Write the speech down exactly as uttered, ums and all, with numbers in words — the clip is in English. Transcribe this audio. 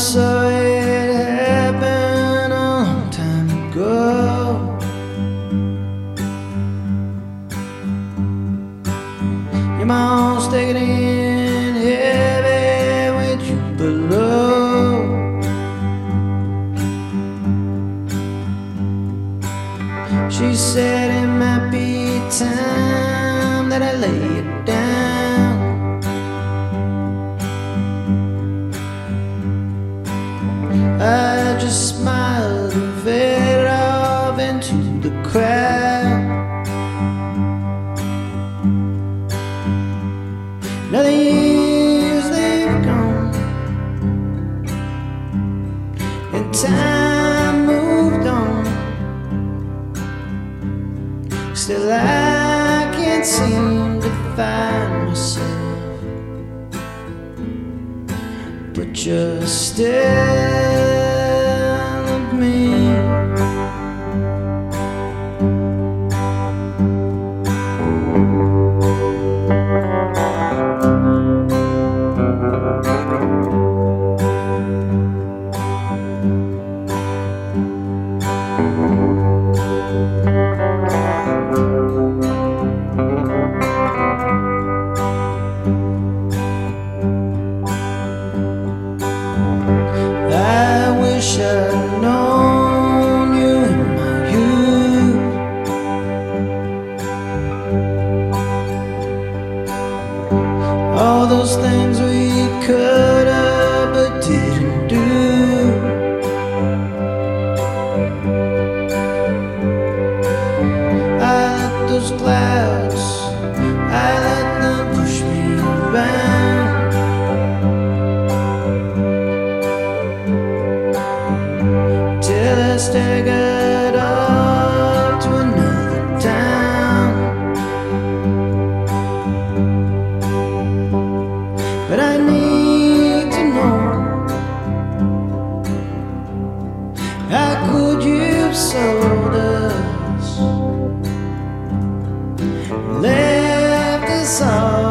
saw it happen a long time ago. Your mom's taking in heavy with you below. She said it might be time that I lay it down. I just smiled and faded off into the crowd. Now the years they've gone, and time moved on. Still I can't seem to find myself, but you're still of me. I wish I'd known you in my youth. All those things we could have but didn't do. I let those clouds, I let them push me around. Till I staggered off to another town. But I need to know, how could you have sold us, left us all